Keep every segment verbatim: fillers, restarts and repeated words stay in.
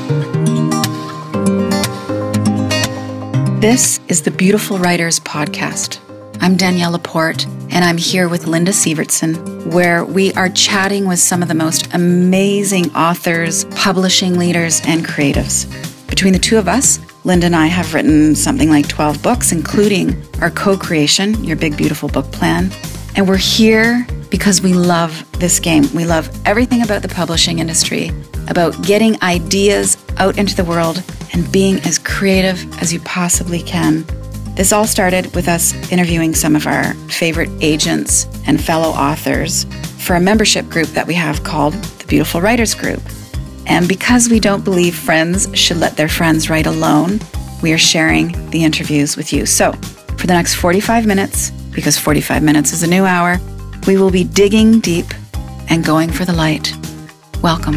This is the Beautiful Writers Podcast. I'm Danielle Laporte, and I'm here with Linda Sievertson, where we are chatting with some of the most amazing authors, publishing leaders, and creatives. Between the two of us, Linda and I have written something like twelve books, including our co-creation, Your Big Beautiful Book Plan. And we're here because we love this game. We love everything about the publishing industry, about getting ideas out into the world and being as creative as you possibly can. This all started with us interviewing some of our favorite agents and fellow authors for a membership group that we have called the Beautiful Writers Group. And because we don't believe friends should let their friends write alone, we are sharing the interviews with you. So for the next forty-five minutes, because forty-five minutes is a new hour, we will be digging deep and going for the light. Welcome.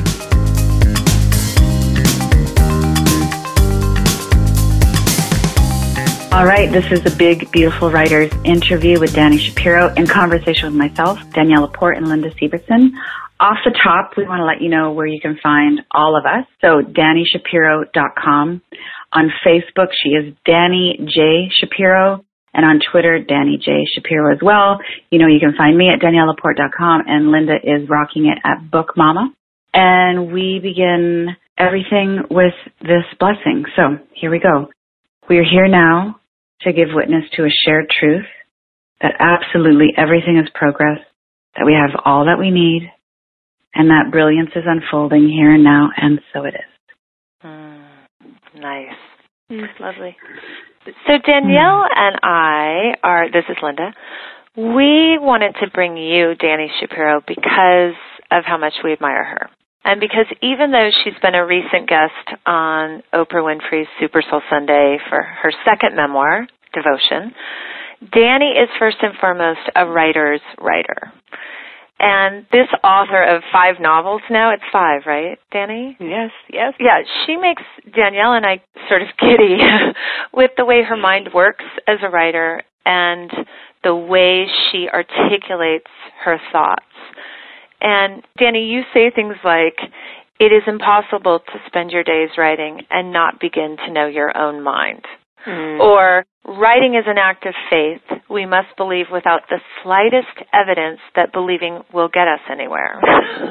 All right, this is the Big Beautiful Writers interview with Dani Shapiro in conversation with myself, Danielle Laporte, and Linda Sievertson. Off the top, we want to let you know where you can find all of us. So dani shapiro dot com. On Facebook, she is Dani J. Shapiro. And on Twitter, Dani J. Shapiro as well. You know, you can find me at danielle laporte dot com, and Linda is rocking it at Book Mama. And we begin everything with this blessing. So here we go. We are here now to give witness to a shared truth that absolutely everything is progress, that we have all that we need, and that brilliance is unfolding here and now, and so it is. Mm, nice. Mm, lovely. So Danielle mm. and I are, this is Linda, we wanted to bring you Dani Shapiro because of how much we admire her. And because even though she's been a recent guest on Oprah Winfrey's Super Soul Sunday for her second memoir, Devotion, Dani is first and foremost a writer's writer. And this author of five novels now, it's five, right, Dani? Yes, yes. Yeah, she makes Danielle and I sort of giddy with the way her mind works as a writer and the way she articulates her thoughts. And Dani, you say things like, it is impossible to spend your days writing and not begin to know your own mind. Mm. Or, writing is an act of faith. We must believe without the slightest evidence that believing will get us anywhere.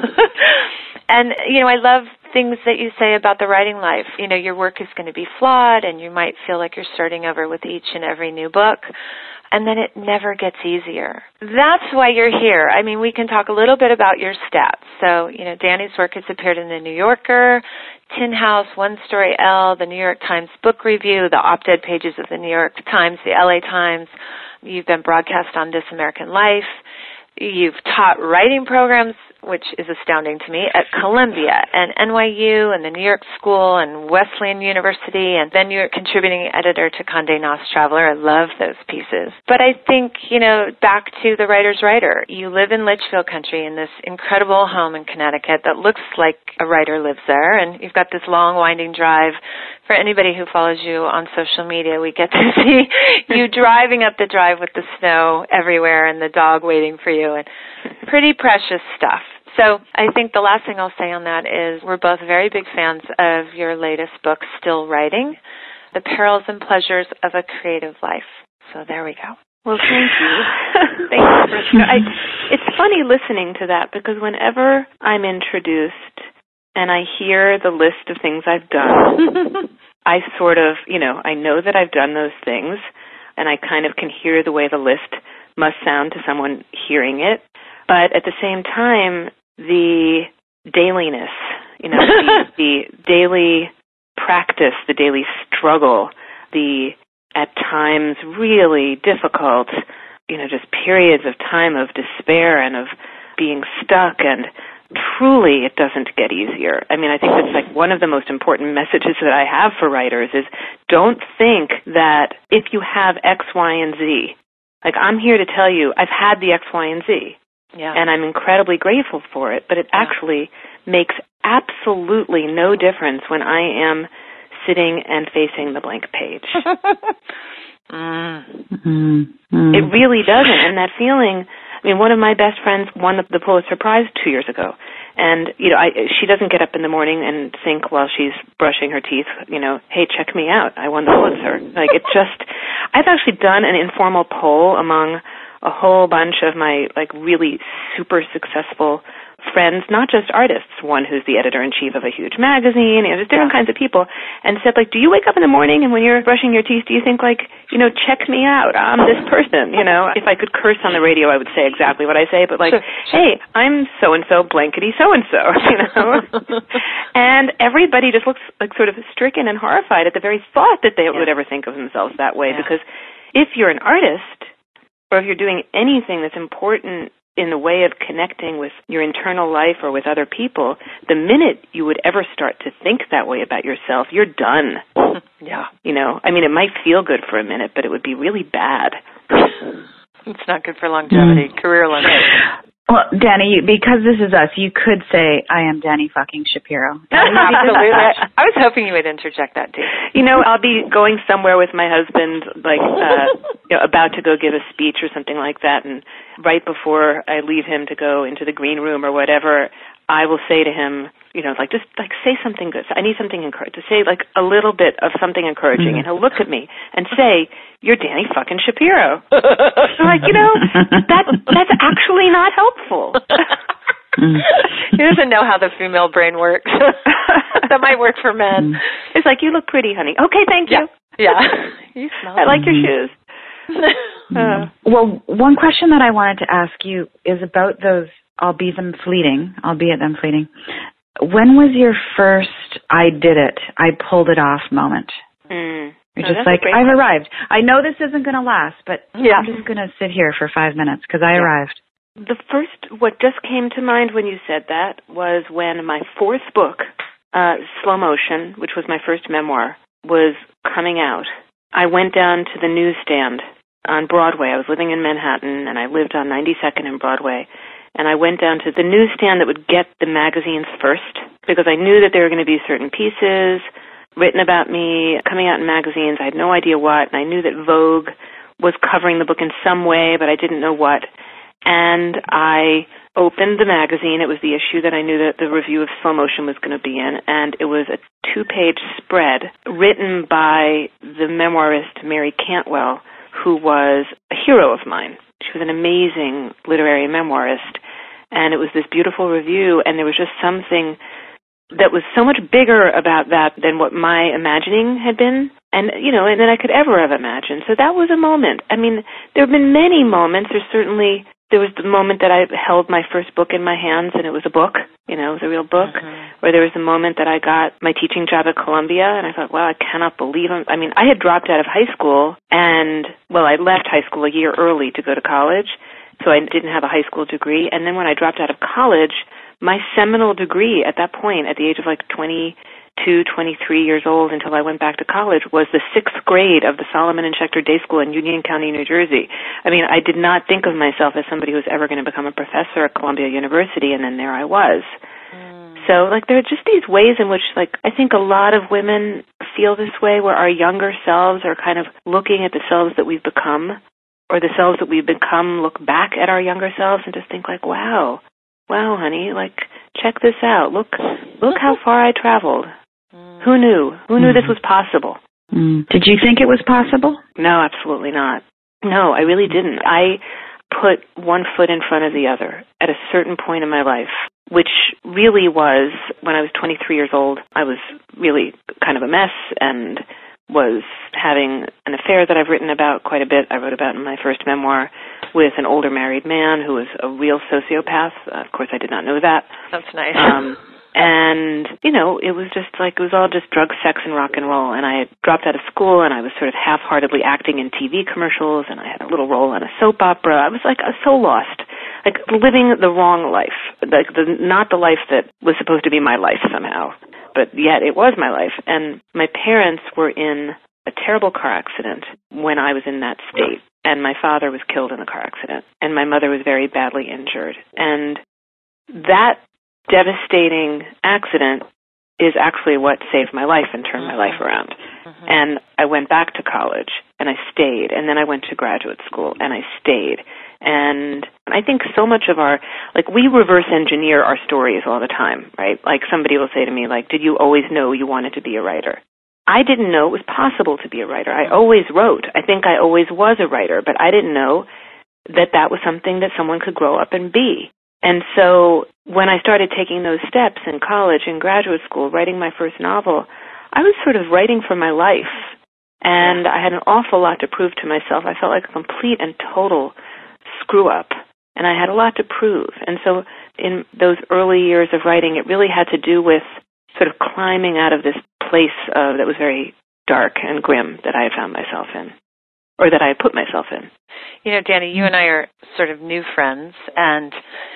And, you know, I love things that you say about the writing life. You know, your work is going to be flawed, and you might feel like you're starting over with each and every new book. And then it never gets easier. That's why you're here. I mean, we can talk a little bit about your stats. So, you know, Dani's work has appeared in The New Yorker, Tin House, One Story Elle, the New York Times Book Review, the op-ed pages of the New York Times, the L A Times. You've been broadcast on This American Life. You've taught writing programs, which is astounding to me, at Columbia and N Y U and the New York School and Wesleyan University, and then you're contributing editor to Condé Nast Traveler. I love those pieces. But I think, you know, back to the writer's writer. You live in Litchfield country in this incredible home in Connecticut that looks like a writer lives there, and you've got this long, winding drive. For anybody who follows you on social media, we get to see you driving up the drive with the snow everywhere and the dog waiting for you, and pretty precious stuff. So I think the last thing I'll say on that is we're both very big fans of your latest book, Still Writing, The Perils and Pleasures of a Creative Life. So there we go. Well, thank you. Thank you for I, It's funny listening to that because whenever I'm introduced and I hear the list of things I've done, I sort of, you know, I know that I've done those things, and I kind of can hear the way the list must sound to someone hearing it. But at the same time, the dailiness, you know, the, the daily practice, the daily struggle, the at times really difficult, you know, just periods of time of despair and of being stuck, and truly it doesn't get easier. I mean, I think that's like one of the most important messages that I have for writers is don't think that if you have X, Y, and Z, like I'm here to tell you I've had the X, Y, and Z. Yeah. And I'm incredibly grateful for it, but it yeah. actually makes absolutely no difference when I am sitting and facing the blank page. mm. Mm-hmm. It really doesn't. And that feeling, I mean, one of my best friends won the, the Pulitzer Prize two years ago, And, you know, I, she doesn't get up in the morning and think while she's brushing her teeth, you know, hey, check me out. I won the Pulitzer. Like, it just, I've actually done an informal poll among a whole bunch of my, like, really super successful friends, not just artists, one who's the editor-in-chief of a huge magazine, you know, there's different kinds of people, and said, like, do you wake up in the morning and when you're brushing your teeth, do you think, like, you know, check me out, I'm this person, you know? If I could curse on the radio, I would say exactly what I say, but, like, hey, I'm so-and-so, blankety so-and-so, you know? And everybody just looks, like, sort of stricken and horrified at the very thought that they yeah. would ever think of themselves that way, yeah. because if you're an artist, or if you're doing anything that's important in the way of connecting with your internal life or with other people, the minute you would ever start to think that way about yourself, you're done. Yeah. You know, I mean, it might feel good for a minute, but it would be really bad. It's not good for longevity, mm. career longevity. Well, Danny, because this is us, you could say, I am Danny fucking Shapiro. Absolutely. I was hoping you would interject that, too. You know, I'll be going somewhere with my husband, like, uh, you know, about to go give a speech or something like that, and right before I leave him to go into the green room or whatever, I will say to him, you know, like, just, like, say something good. I need something encouraging. To say, like, a little bit of something encouraging. Mm-hmm. And he'll look at me and say, you're Danny fucking Shapiro. So, like, you know, that that's actually not helpful. Mm. He doesn't know how the female brain works. That might work for men. Mm. It's like, you look pretty, honey. Okay, thank you. Yeah. yeah. You smell I like your shoes. uh. Well, one question that I wanted to ask you is about those, albeit them fleeting, albeit them fleeting. When was your first I did it, I pulled it off moment? Mm. You're no, just like, I've question. arrived. I know this isn't going to last, but yeah. I'm just going to sit here for five minutes because I yeah. arrived. The first, what just came to mind when you said that was when my fourth book, uh, Slow Motion, which was my first memoir, was coming out. I went down to the newsstand on Broadway. I was living in Manhattan, and I lived on ninety-second and Broadway. And I went down to the newsstand that would get the magazines first because I knew that there were going to be certain pieces written about me coming out in magazines. I had no idea what, and I knew that Vogue was covering the book in some way, but I didn't know what. And I opened the magazine. It was the issue that I knew that the review of Slow Motion was going to be in, and it was a two-page spread written by the memoirist Mary Cantwell, who was a hero of mine. She was an amazing literary memoirist, and it was this beautiful review, and there was just something that was so much bigger about that than what my imagining had been, and, you know, than I could ever have imagined. So that was a moment. I mean, there have been many moments. There's certainly, there was the moment that I held my first book in my hands, and it was a book, you know, it was a real book, mm-hmm. or there was the moment that I got my teaching job at Columbia, and I thought, wow, I cannot believe it. I mean, I had dropped out of high school, and, well, I left high school a year early to go to college, so I didn't have a high school degree, and then when I dropped out of college, my seminal degree at that point, at the age of like twenty-two, twenty-three years old until I went back to college, was the sixth grade of the Solomon and Schechter Day School in Union County, New Jersey. I mean, I did not think of myself as somebody who was ever going to become a professor at Columbia University, and then there I was. Mm. So, like, there are just these ways in which, like, I think a lot of women feel this way, where our younger selves are kind of looking at the selves that we've become, or the selves that we've become look back at our younger selves and just think, like, wow, wow, honey, like, check this out. Look look how far I traveled. Mm. Who knew? Who knew mm. this was possible? Mm. Did you think it was possible? No, absolutely not. No, I really didn't. I put one foot in front of the other at a certain point in my life, which really was when I was twenty-three years old. I was really kind of a mess and was having an affair that I've written about quite a bit. I wrote about in my first memoir with an older married man who was a real sociopath. Uh, of course, I did not know that. That's nice. Um, and, you know, it was just like, it was all just drugs, sex, and rock and roll. And I had dropped out of school, and I was sort of half-heartedly acting in T V commercials, and I had a little role on a soap opera. I was like, I was so lost. Like, living the wrong life. Like, the, not the life that was supposed to be my life somehow. But yet it was my life. And my parents were in a terrible car accident when I was in that state. And my father was killed in a car accident. And my mother was very badly injured. And that devastating accident is actually what saved my life and turned my life around. Mm-hmm. And I went back to college, and I stayed. And then I went to graduate school, and I stayed. And I think so much of our, like, we reverse engineer our stories all the time, right? Like, somebody will say to me, like, did you always know you wanted to be a writer? I didn't know it was possible to be a writer. I always wrote. I think I always was a writer, but I didn't know that that was something that someone could grow up and be. And so when I started taking those steps in college and graduate school, writing my first novel, I was sort of writing for my life. And I had an awful lot to prove to myself. I felt like a complete and total screw-up, and I had a lot to prove. And so in those early years of writing, it really had to do with sort of climbing out of this place uh, that was very dark and grim that I had found myself in, or that I had put myself in. You know, Danny, you and I are sort of new friends, and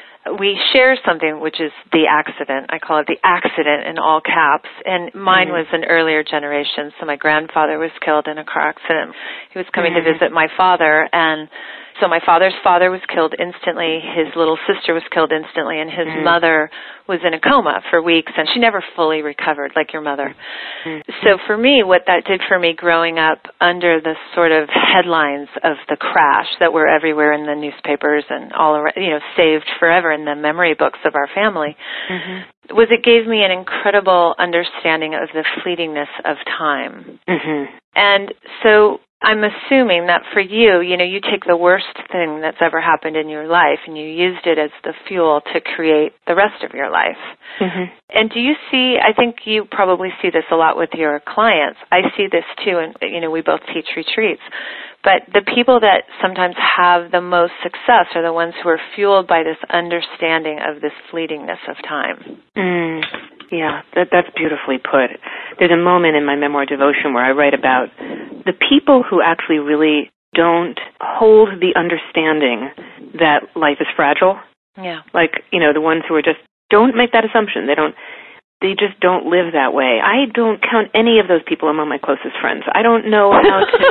we share something, which is the accident. I call it the accident in all caps. And mine mm-hmm. was an earlier generation. So my grandfather was killed in a car accident. He was coming mm-hmm. to visit my father, and so my father's father was killed instantly. His little sister was killed instantly, and his mm-hmm. mother was in a coma for weeks, and she never fully recovered like your mother. Mm-hmm. So for me, what that did for me growing up under the sort of headlines of the crash that were everywhere in the newspapers and all around, you know, saved forever in the memory books of our family, mm-hmm. was it gave me an incredible understanding of the fleetingness of time. Mm-hmm. And so I'm assuming that for you, you know, you take the worst thing that's ever happened in your life and you used it as the fuel to create the rest of your life. Mm-hmm. And do you see, I think you probably see this a lot with your clients. I see this too, and, you know, we both teach retreats. But the people that sometimes have the most success are the ones who are fueled by this understanding of this fleetingness of time. Mm. Yeah, that, that's beautifully put. There's a moment in my memoir Devotion where I write about the people who actually really don't hold the understanding that life is fragile. Yeah. Like, you know, the ones who are just, don't make that assumption. They don't, they just don't live that way. I don't count any of those people among my closest friends. I don't know how to,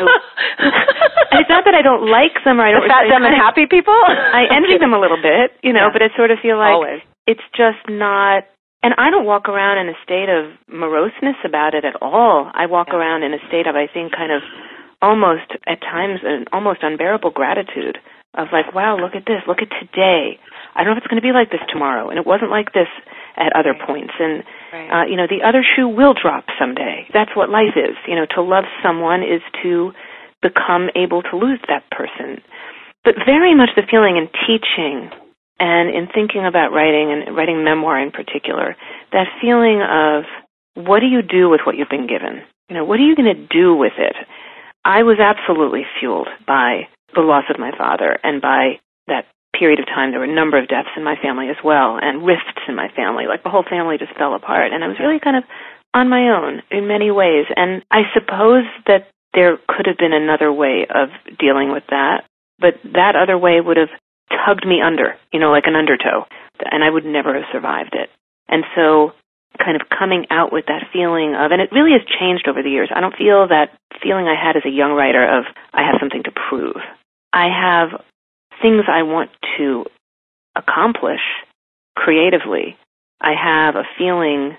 and it's not that I don't like them or I don't. The fat, dumb, and happy people? I envy them a little bit, you know, yeah. But I sort of feel like Always. It's just not. And I don't walk around in a state of moroseness about it at all. I walk yeah. around in a state of, I think, kind of almost, at times, an almost unbearable gratitude of like, wow, look at this, look at today. I don't know if it's going to be like this tomorrow, and it wasn't like this at other right. points. And, right. uh, you know, the other shoe will drop someday. That's what life is. You know, to love someone is to become able to lose that person. But very much the feeling in teaching and in thinking about writing, and writing memoir in particular, that feeling of what do you do with what you've been given? You know, what are you going to do with it? I was absolutely fueled by the loss of my father and by that period of time. There were a number of deaths in my family as well, and rifts in my family. Like the whole family just fell apart, and I was really kind of on my own in many ways. And I suppose that there could have been another way of dealing with that, but that other way would have tugged me under, you know, like an undertow, and I would never have survived it. And so kind of coming out with that feeling of, and it really has changed over the years. I don't feel that feeling I had as a young writer of I have something to prove. I have things I want to accomplish creatively. I have a feeling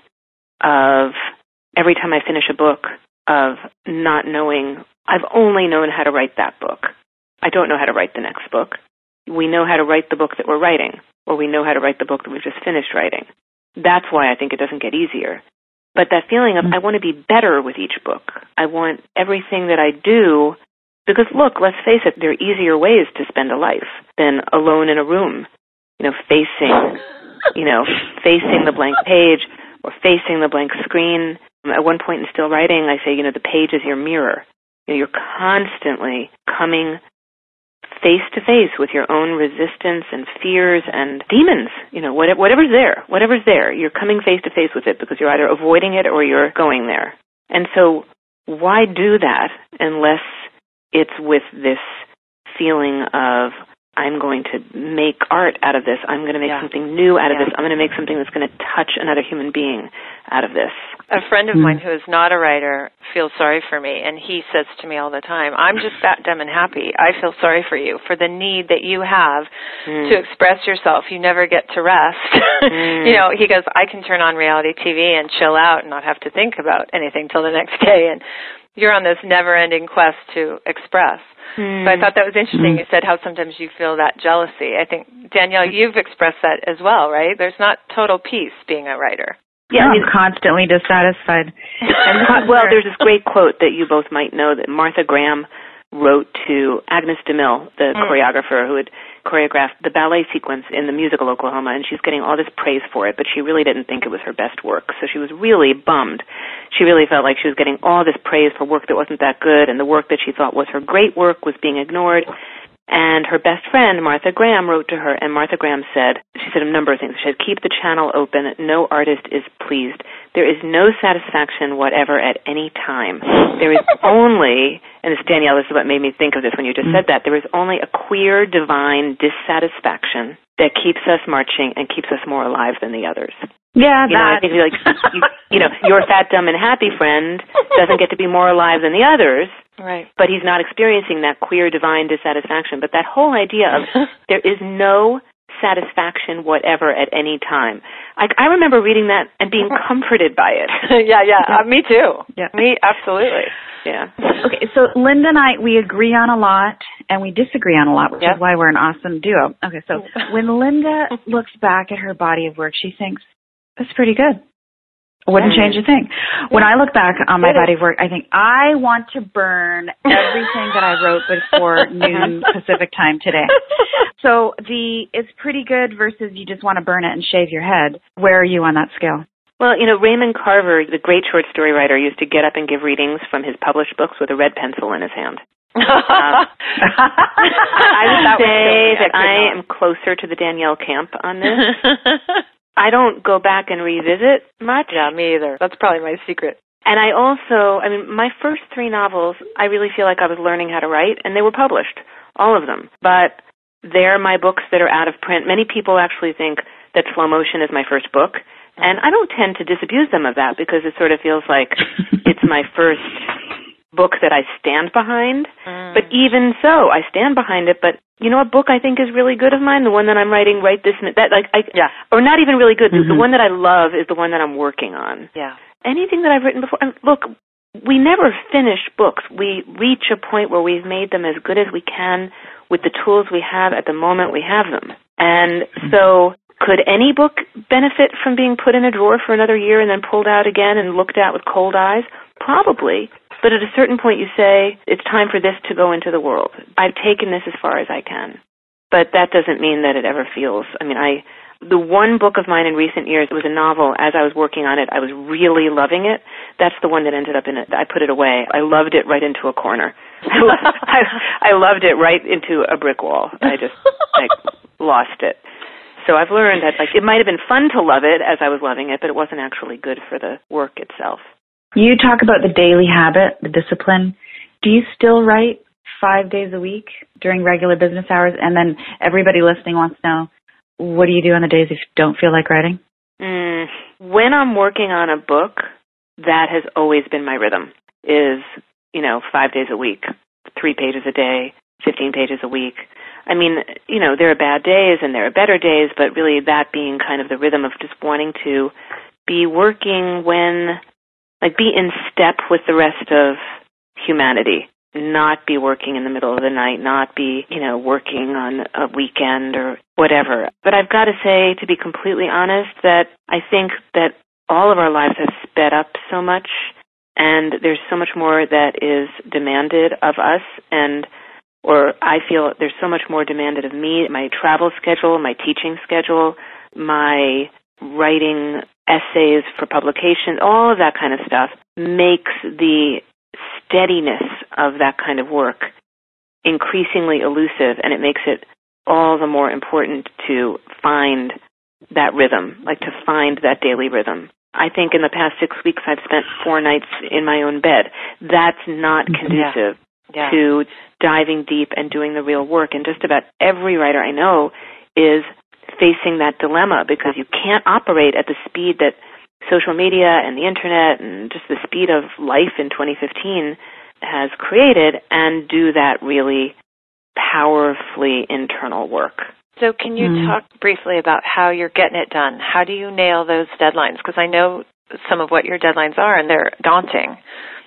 of every time I finish a book of not knowing, I've only known how to write that book. I don't know how to write the next book. We know how to write the book that we're writing, or we know how to write the book that we've just finished writing. That's why I think it doesn't get easier. But that feeling of, I want to be better with each book. I want everything that I do, because look, let's face it, there are easier ways to spend a life than alone in a room, you know, facing, you know, facing the blank page or facing the blank screen. At one point in Still Writing, I say, you know, the page is your mirror. You know, you're constantly coming face-to-face with your own resistance and fears and demons, you know, whatever's there, whatever's there, you're coming face-to-face with it because you're either avoiding it or you're going there. And so why do that unless it's with this feeling of, I'm going to make art out of this, I'm going to make yeah. something new out of yeah. this, I'm going to make something that's going to touch another human being out of this. A friend of mine who is not a writer feels sorry for me, and he says to me all the time, I'm just fat, dumb, and happy. I feel sorry for you for the need that you have mm. to express yourself. You never get to rest. mm. You know, he goes, I can turn on reality T V and chill out and not have to think about anything till the next day. And you're on this never-ending quest to express. Mm. So I thought that was interesting. Mm. You said how sometimes you feel that jealousy. I think, Danielle, you've expressed that as well, right? There's not total peace being a writer. Yeah, I'm constantly dissatisfied. And well, there's this great quote that you both might know that Martha Graham wrote to Agnes DeMille, the mm. choreographer who had choreographed the ballet sequence in the musical Oklahoma, and she's getting all this praise for it, but she really didn't think it was her best work, so she was really bummed. She really felt like she was getting all this praise for work that wasn't that good, and the work that she thought was her great work was being ignored. And her best friend, Martha Graham, wrote to her, and Martha Graham said, she said a number of things. She said, keep the channel open. No artist is pleased. There is no satisfaction whatever at any time. There is only, and this, Danielle, this is what made me think of this when you just said that, there is only a queer, divine dissatisfaction that keeps us marching and keeps us more alive than the others. Yeah, you know, that. I think like, you, you know, your fat, dumb, and happy friend doesn't get to be more alive than the others. Right. But he's not experiencing that queer, divine dissatisfaction. But that whole idea of there is no satisfaction whatever at any time. I, I remember reading that and being comforted by it. yeah, yeah, yeah. Uh, me too. Yeah. Me, absolutely. Yeah. Okay, so Linda and I, we agree on a lot and we disagree on a lot, which yep. is why we're an awesome duo. Okay, so when Linda looks back at her body of work, she thinks, that's pretty good. Wouldn't change a thing. When I look back on my body of work, I think I want to burn everything that I wrote before noon Pacific time today. So the it's pretty good versus you just want to burn it and shave your head. Where are you on that scale? Well, you know, Raymond Carver, the great short story writer, used to get up and give readings from his published books with a red pencil in his hand. um, I would say that I am closer to the Danielle camp on this. I don't go back and revisit much. Yeah, me either. That's probably my secret. And I also, I mean, my first three novels, I really feel like I was learning how to write, and they were published, all of them. But they're my books that are out of print. Many people actually think that Slow Motion is my first book, and I don't tend to disabuse them of that because it sort of feels like it's my first book that I stand behind. Mm. But even so, I stand behind it, but you know, a book I think is really good of mine, the one that I'm writing right this minute, that like, I, yeah. or not even really good. Mm-hmm. The one that I love is the one that I'm working on. Yeah. Anything that I've written before, and look, we never finish books. We reach a point where we've made them as good as we can with the tools we have at the moment we have them. And so, could any book benefit from being put in a drawer for another year and then pulled out again and looked at with cold eyes? Probably. But at a certain point you say, it's time for this to go into the world. I've taken this as far as I can. But that doesn't mean that it ever feels, I mean, I, the one book of mine in recent years, it was a novel. As I was working on it, I was really loving it. That's the one that ended up in it. I put it away. I loved it right into a corner. I, I loved it right into a brick wall. I just, like, lost it. So I've learned that, like, it might have been fun to love it as I was loving it, but it wasn't actually good for the work itself. You talk about the daily habit, the discipline. Do you still write five days a week during regular business hours? And then everybody listening wants to know, what do you do on the days if you don't feel like writing? Mm, when I'm working on a book, that has always been my rhythm, is, you know, five days a week, three pages a day, fifteen pages a week. I mean, you know, there are bad days and there are better days, but really that being kind of the rhythm of just wanting to be working when... like be in step with the rest of humanity, not be working in the middle of the night, not be, you know, working on a weekend or whatever. But I've got to say, to be completely honest, that I think that all of our lives have sped up so much, and there's so much more that is demanded of us, and or I feel there's so much more demanded of me, my travel schedule, my teaching schedule, my writing essays for publication, all of that kind of stuff makes the steadiness of that kind of work increasingly elusive, and it makes it all the more important to find that rhythm, like to find that daily rhythm. I think in the past six weeks I've spent four nights in my own bed. That's not conducive yeah. Yeah. to diving deep and doing the real work, and just about every writer I know is facing that dilemma because you can't operate at the speed that social media and the internet and just the speed of life in twenty fifteen has created and do that really powerfully internal work. So can you mm. talk briefly about how you're getting it done? How do you nail those deadlines? Because I know some of what your deadlines are, and they're daunting.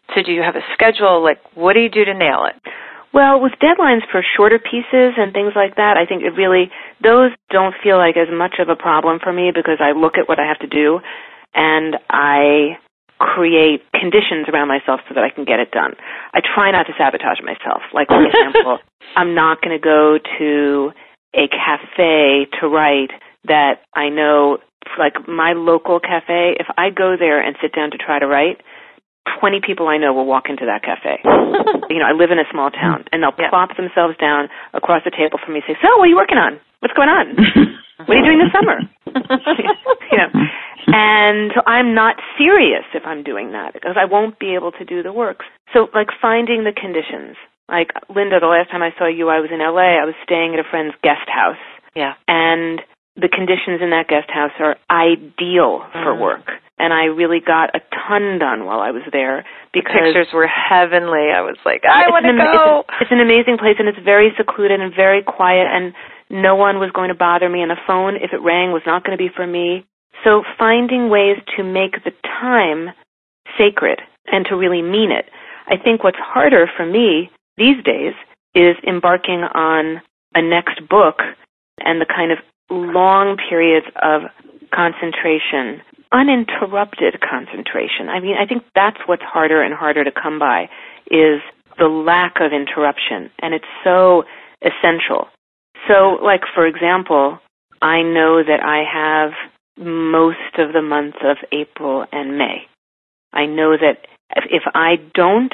So do you have a schedule? Like, what do you do to nail it? Well, with deadlines for shorter pieces and things like that, I think it really, those don't feel like as much of a problem for me because I look at what I have to do and I create conditions around myself so that I can get it done. I try not to sabotage myself. Like, for example, I'm not going to go to a cafe to write that I know, like my local cafe, if I go there and sit down to try to write, twenty people I know will walk into that cafe. You know, I live in a small town, and they'll yeah. plop themselves down across the table from me and say, so, what are you working on? What's going on? What are you doing this summer? You know, and so I'm not serious if I'm doing that because I won't be able to do the work. So, like, finding the conditions. Like, Linda, the last time I saw you, I was in L A. I was staying at a friend's guest house. Yeah. And the conditions in that guest house are ideal for mm. work. And I really got a ton done while I was there because the pictures were heavenly. I was like, I want to go. It's, it's an amazing place, and it's very secluded and very quiet, and no one was going to bother me. And the phone, if it rang, was not going to be for me. So finding ways to make the time sacred and to really mean it. I think what's harder for me these days is embarking on a next book and the kind of long periods of concentration, uninterrupted concentration. I mean, I think that's what's harder and harder to come by is the lack of interruption, and it's so essential. So, like, for example, I know that I have most of the month of April and May. I know that if, if I don't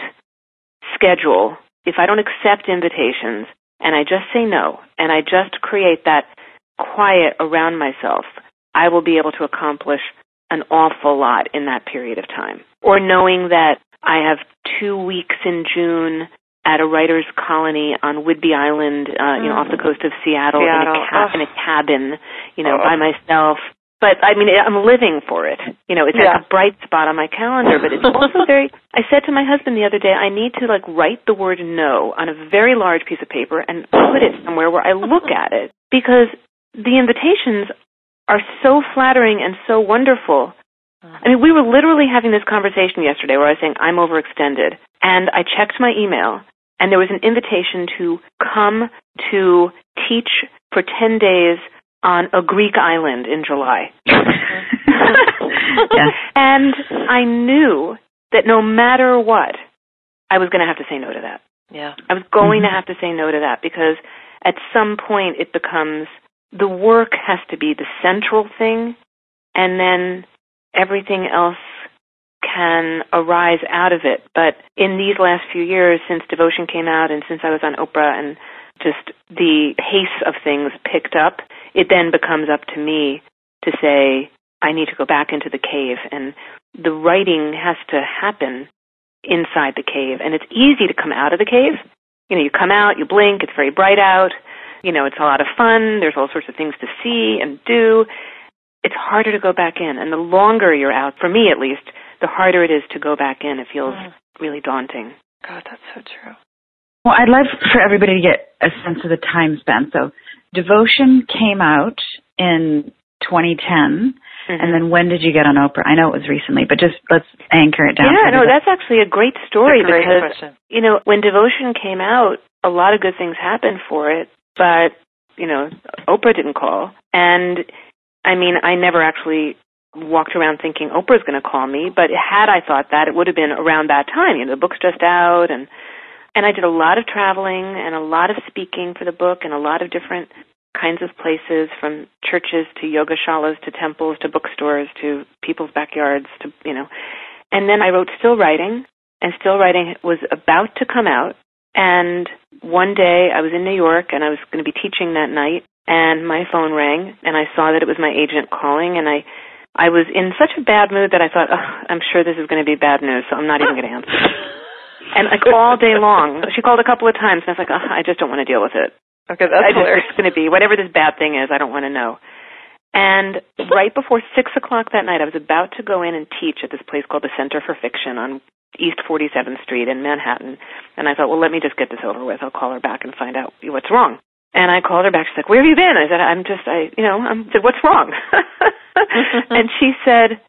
schedule, if I don't accept invitations, and I just say no, and I just create that quiet around myself, I will be able to accomplish an awful lot in that period of time. Or knowing that I have two weeks in June at a writer's colony on Whidbey Island, uh, you know, mm. off the coast of Seattle, Seattle. In, a ca- oh. in a cabin, you know, oh. by myself. But, I mean, I'm living for it. You know, it's yeah. like a bright spot on my calendar, but it's also very, I said to my husband the other day, I need to, like, write the word no on a very large piece of paper and put it somewhere where I look at it, because the invitations are so flattering and so wonderful. I mean, we were literally having this conversation yesterday where I was saying, I'm overextended, and I checked my email, and there was an invitation to come to teach for ten days on a Greek island in July. Yeah. And I knew that no matter what, I was going to have to say no to that. Yeah. I was going mm-hmm. to have to say no to that because at some point it becomes the work has to be the central thing, and then everything else can arise out of it. But in these last few years, since Devotion came out and since I was on Oprah and just the pace of things picked up, it then becomes up to me to say, I need to go back into the cave. And the writing has to happen inside the cave. And it's easy to come out of the cave. You know, you come out, you blink, it's very bright out. You know, it's a lot of fun. There's all sorts of things to see and do. It's harder to go back in. And the longer you're out, for me at least, the harder it is to go back in. It feels mm. really daunting. God, that's so true. Well, I'd love for everybody to get a sense of the time span. So Devotion came out in twenty ten, mm-hmm. and then when did you get on Oprah? I know it was recently, but just let's anchor it down. Yeah, no, that's actually a great story a great because, question. you know, when Devotion came out, a lot of good things happened for it, but, you know, Oprah didn't call. And, I mean, I never actually walked around thinking Oprah's going to call me, but had I thought that, it would have been around that time. You know, the book's just out, and And I did a lot of traveling and a lot of speaking for the book and a lot of different kinds of places, from churches to yoga shalas to temples to bookstores to people's backyards to, you know. And then I wrote Still Writing, and Still Writing was about to come out. And one day I was in New York and I was going to be teaching that night, and my phone rang and I saw that it was my agent calling, and I I was in such a bad mood that I thought, oh, I'm sure this is going to be bad news, so I'm not even going to answer. And like all day long, she called a couple of times, and I was like, oh, I just don't want to deal with it. Okay, that's I just, hilarious. It's going to be whatever this bad thing is. I don't want to know. And right before six o'clock that night, I was about to go in and teach at this place called the Center for Fiction on East forty-seventh Street in Manhattan. And I thought, well, let me just get this over with. I'll call her back and find out what's wrong. And I called her back. She's like, where have you been? I said, I'm just, I, you know, I said, what's wrong? And she said,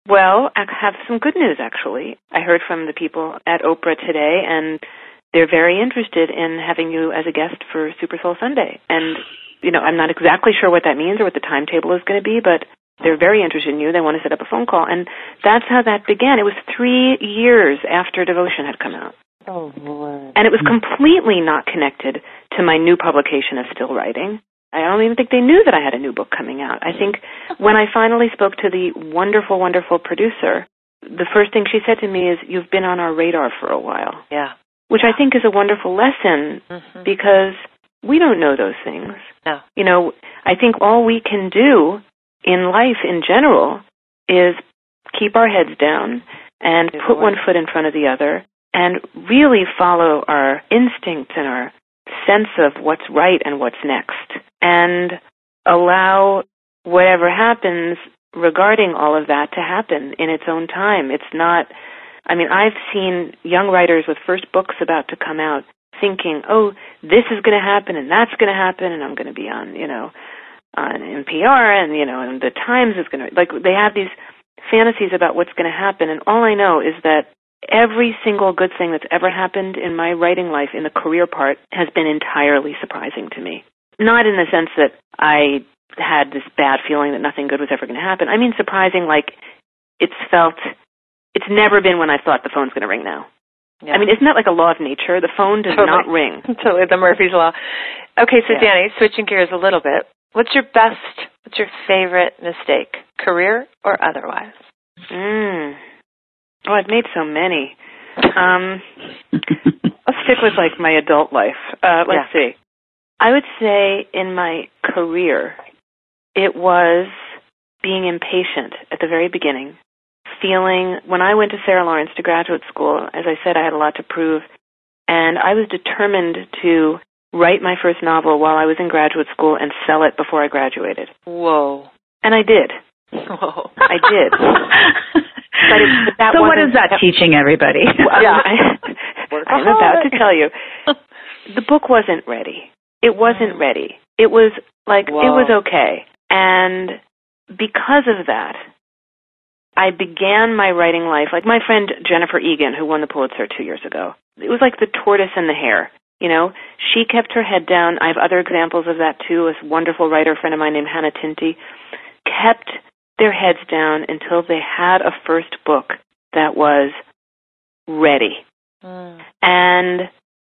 Well, I have some good news, actually. I heard from the people at Oprah today, and they're very interested in having you as a guest for Super Soul Sunday. And, you know, I'm not exactly sure what that means or what the timetable is going to be, but they're very interested in you. They want to set up a phone call. And that's how that began. It was three years after Devotion had come out. Oh, Lord. And it was completely not connected to my new publication of Still Writing. I don't even think they knew that I had a new book coming out. I think when I finally spoke to the wonderful, wonderful producer, the first thing she said to me is, you've been on our radar for a while. Yeah. Which I think is a wonderful lesson mm-hmm. because we don't know those things. No. You know, I think all we can do in life in general is keep our heads down and Good put Lord. one foot in front of the other and really follow our instincts and our sense of what's right and what's next, and allow whatever happens regarding all of that to happen in its own time. It's not, I mean, I've seen young writers with first books about to come out thinking, oh, this is going to happen and that's going to happen and I'm going to be on, you know, on N P R and, you know, and the Times is going to, like, they have these fantasies about what's going to happen, and all I know is that every single good thing that's ever happened in my writing life in the career part has been entirely surprising to me. Not in the sense that I had this bad feeling that nothing good was ever going to happen. I mean surprising like it's felt, it's never been when I thought the phone's going to ring now. Yeah. I mean, isn't that like a law of nature? The phone does totally. not ring. Totally, the Murphy's Law. Okay, so yeah. Danny, switching gears a little bit, what's your best, what's your favorite mistake, career or otherwise? Mm. Oh, I've made so many. Um, let's stick with, like, my adult life. Uh, let's yeah. see. I would say in my career, it was being impatient at the very beginning, feeling, when I went to Sarah Lawrence to graduate school, as I said, I had a lot to prove, and I was determined to write my first novel while I was in graduate school and sell it before I graduated. Whoa. And I did. Whoa. I did. But, it, but that so what is that, that teaching everybody? Well, yeah, I, I'm about to tell you. The book wasn't ready. It wasn't ready. It was like, Whoa. it was okay. And because of that, I began my writing life, like my friend Jennifer Egan, who won the Pulitzer two years ago. It was like the tortoise and the hare. You know, she kept her head down. I have other examples of that too. A wonderful writer friend of mine named Hannah Tinty kept their heads down until they had a first book that was ready. Mm. And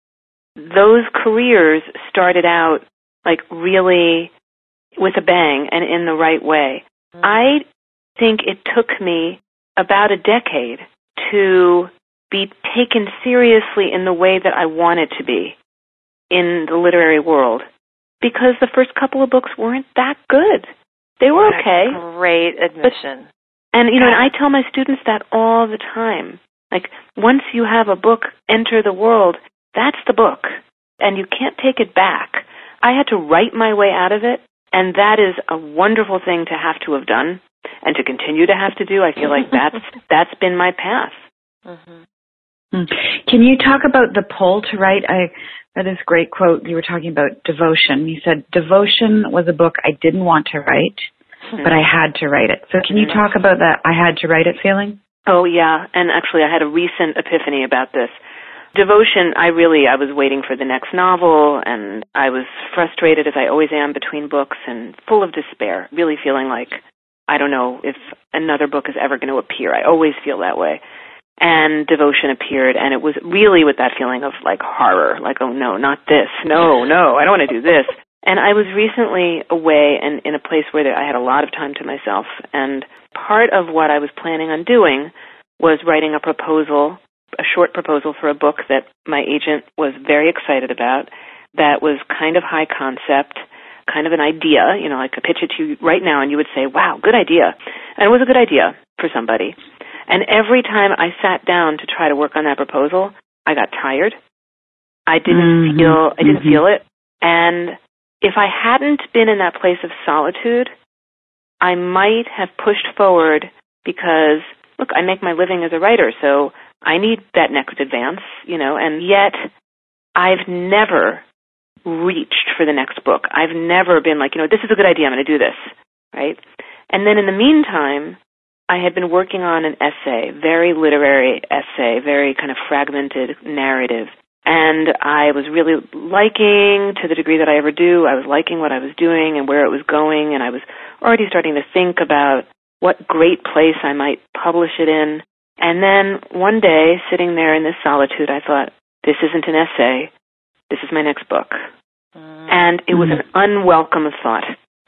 those careers started out like really with a bang and in the right way. Mm. I think it took me about a decade to be taken seriously in the way that I wanted to be in the literary world, because the first couple of books weren't that good. They were what okay. A great admission. But, and, you know, and I tell my students that all the time. Like, once you have a book enter the world, that's the book, and you can't take it back. I had to write my way out of it, and that is a wonderful thing to have to have done and to continue to have to do. I feel like that's that's been my path. Mm-hmm. Can you talk about the pull to write? I read this great quote. You were talking about devotion. You said, devotion was a book I didn't want to write, mm-hmm. but I had to write it. So can you talk about that I had to write it feeling? Oh, yeah. And actually, I had a recent epiphany about this. Devotion, I really, I was waiting for the next novel, and I was frustrated, as I always am, between books and full of despair, really feeling like, I don't know if another book is ever going to appear. I always feel that way. And Devotion appeared, and it was really with that feeling of, like, horror, like, oh, no, not this. No, no, I don't want to do this. And I was recently away and in a place where I had a lot of time to myself, and part of what I was planning on doing was writing a proposal, a short proposal for a book that my agent was very excited about, that was kind of high concept, kind of an idea, you know, I could pitch it to you right now and you would say, wow, good idea. And it was a good idea for somebody. And every time I sat down to try to work on that proposal, I got tired. I didn't mm-hmm. feel, I didn't mm-hmm. feel it. And if I hadn't been in that place of solitude, I might have pushed forward because, look, I make my living as a writer, so I need that next advance, you know, and yet I've never reached for the next book. I've never been like, you know, this is a good idea, I'm going to do this, right? And then in the meantime, I had been working on an essay, very literary essay, very kind of fragmented narrative. And I was really liking, to the degree that I ever do, I was liking what I was doing and where it was going, and I was already starting to think about what great place I might publish it in. And then one day, sitting there in this solitude, I thought, this isn't an essay, this is my next book. Mm. And it was an unwelcome thought.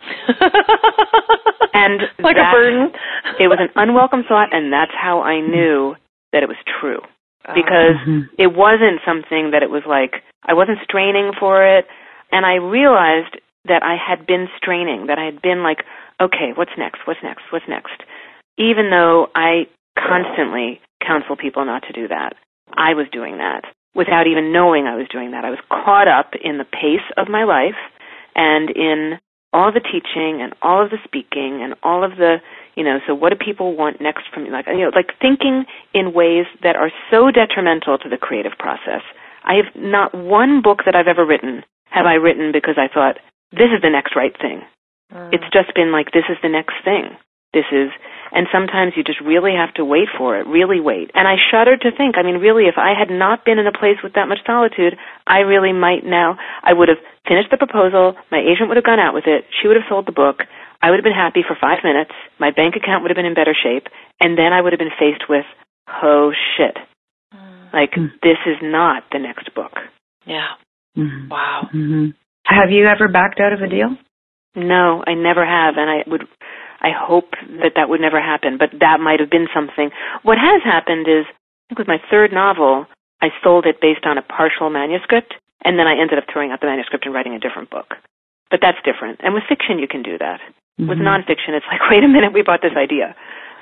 And like that, a burden. It was an unwelcome thought, and that's how I knew that it was true. Because mm-hmm. it wasn't something that it was like, I wasn't straining for it, and I realized that I had been straining, that I had been like, okay, what's next, what's next, what's next? Even though I constantly counsel people not to do that, I was doing that without even knowing I was doing that. I was caught up in the pace of my life and in all the teaching and all of the speaking and all of the, you know, so what do people want next from me? Like, you know, like thinking in ways that are so detrimental to the creative process. I have not one book that I've ever written have I written because I thought, this is the next right thing. Mm. It's just been like, this is the next thing. This is, and sometimes you just really have to wait for it, really wait. And I shuddered to think, I mean, really, if I had not been in a place with that much solitude, I really might now, I would have finished the proposal, my agent would have gone out with it, she would have sold the book, I would have been happy for five minutes, my bank account would have been in better shape, and then I would have been faced with, oh shit, mm. like, mm. this is not the next book. Yeah. Mm-hmm. Wow. Mm-hmm. Have you ever backed out of a deal? No, I never have, and I would, I hope that that would never happen, but that might have been something. What has happened is, I think with my third novel, I sold it based on a partial manuscript, and then I ended up throwing out the manuscript and writing a different book. But that's different. And with fiction, you can do that. Mm-hmm. With nonfiction, it's like, wait a minute, we bought this idea.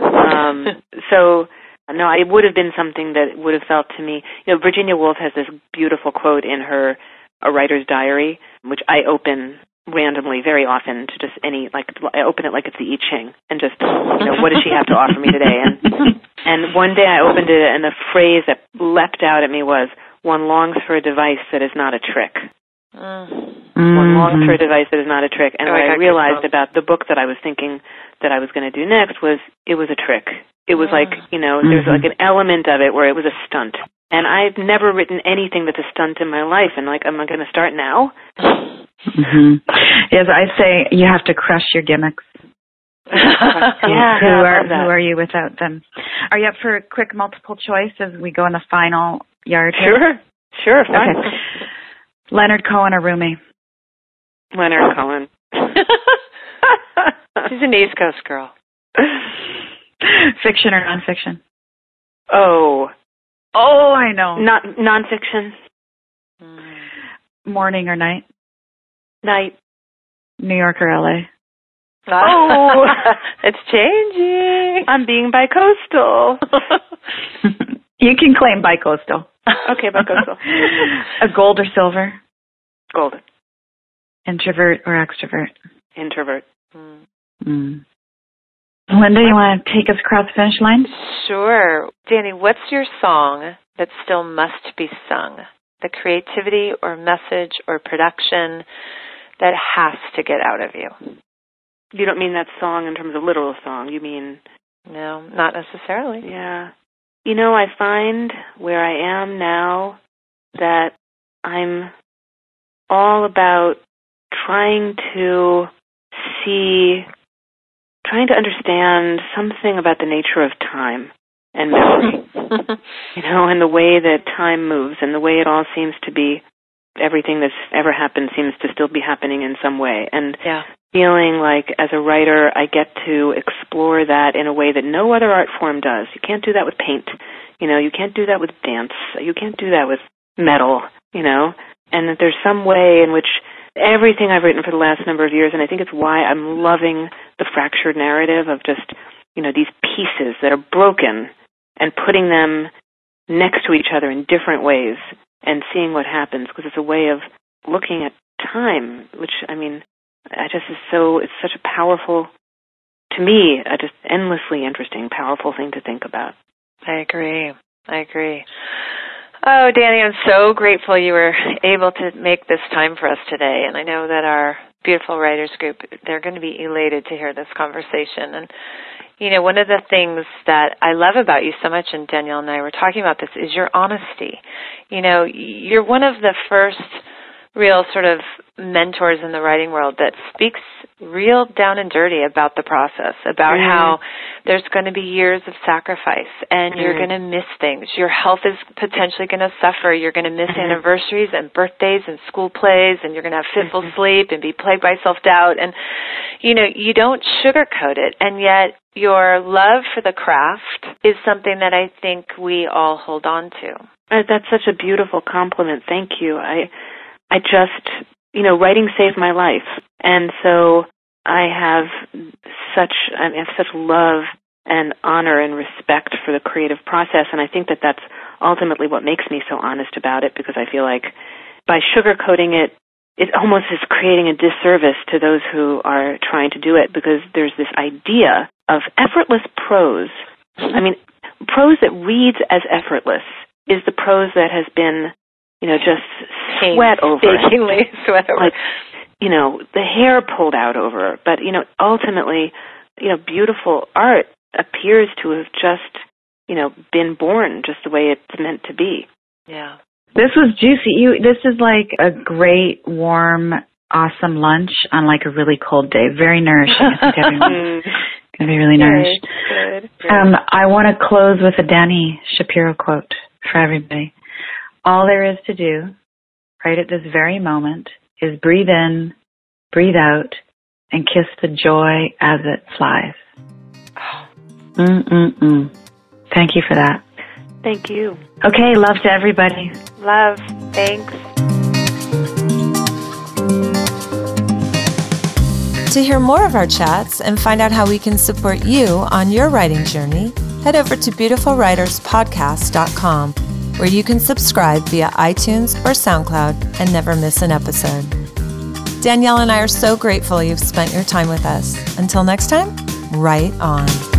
Um, so, no, it would have been something that would have felt to me, you know, Virginia Woolf has this beautiful quote in her A Writer's Diary, which I open randomly very often to just any, like, I open it like it's the I Ching and just, you know, what does she have to offer me today? And and one day I opened it and the phrase that leapt out at me was, one longs for a device that is not a trick. Mm-hmm. One longs for a device that is not a trick. And oh, what I, I realized about the book that I was thinking that I was going to do next was, it was a trick. It was mm-hmm. like, you know, mm-hmm. there's like an element of it where it was a stunt. And I've never written anything that's a stunt in my life. And like, am I going to start now? Mm-hmm. As I say, you have to crush your gimmicks. yeah, who are who are you without them? Are you up for a quick multiple choice as we go in the final yard here? Sure, sure, fine. Okay. Leonard Cohen or Rumi? Leonard Cohen. She's an East Coast girl. Fiction or nonfiction? Oh, oh, I know. Not nonfiction. Morning or night? Night. New York or L A? Oh, it's changing. I'm being bicoastal. You can claim bicoastal. Okay, bicoastal. A gold or silver? Gold. Introvert or extrovert? Introvert. Mm. Mm. Linda, you want to take us across the finish line? Sure. Danny, what's your song that still must be sung? The creativity or message or production that has to get out of you? You don't mean that song in terms of literal song. You mean... No, not necessarily. Yeah. You know, I find where I am now that I'm all about trying to see, trying to understand something about the nature of time and memory. You know, and the way that time moves and the way it all seems to be, everything that's ever happened seems to still be happening in some way. And yeah. feeling like as a writer I get to explore that in a way that no other art form does. You can't do that with paint. You know, you can't do that with dance. You can't do that with metal, you know. And that there's some way in which everything I've written for the last number of years, and I think it's why I'm loving the fractured narrative of just, you know, these pieces that are broken and putting them next to each other in different ways and seeing what happens, because it's a way of looking at time, which, I mean, I just is so, it's such a powerful, to me, a just endlessly interesting, powerful thing to think about. I agree. I agree. Oh, Danny, I'm so grateful you were able to make this time for us today. And I know that our beautiful writers group, they're going to be elated to hear this conversation. And, you know, one of the things that I love about you so much, and Danielle and I were talking about this, is your honesty. You know, you're one of the first real sort of mentors in the writing world that speaks real down and dirty about the process, about mm. how there's going to be years of sacrifice and mm. you're going to miss things. Your health is potentially going to suffer. You're going to miss mm-hmm. anniversaries and birthdays and school plays, and you're going to have fitful mm-hmm. sleep and be plagued by self-doubt. And, you know, you don't sugarcoat it, and yet your love for the craft is something that I think we all hold on to. Uh, that's such a beautiful compliment. Thank you. I I just, you know, writing saved my life. And so I have such, I have such love and honor and respect for the creative process. And I think that that's ultimately what makes me so honest about it, because I feel like by sugarcoating it, it almost is creating a disservice to those who are trying to do it, because there's this idea of effortless prose. I mean, prose that reads as effortless is the prose that has been, you know, just sweat over it. sweat over like, you know, the hair pulled out over it. But, you know, ultimately, you know, beautiful art appears to have just, you know, been born just the way it's meant to be. Yeah. This was juicy. You, this is like a great, warm, awesome lunch on like a really cold day. Very nourishing. I think everyone's going to be really nourished. Good, good. Um, I want to close with a Dani Shapiro quote for everybody. All there is to do, right at this very moment, is breathe in, breathe out, and kiss the joy as it flies. Mm-mm-mm. Thank you for that. Thank you. Okay, love to everybody. Love. Thanks. To hear more of our chats and find out how we can support you on your writing journey, head over to beautiful writers podcast dot com, where you can subscribe via iTunes or SoundCloud and never miss an episode. Danielle and I are so grateful you've spent your time with us. Until next time, write on.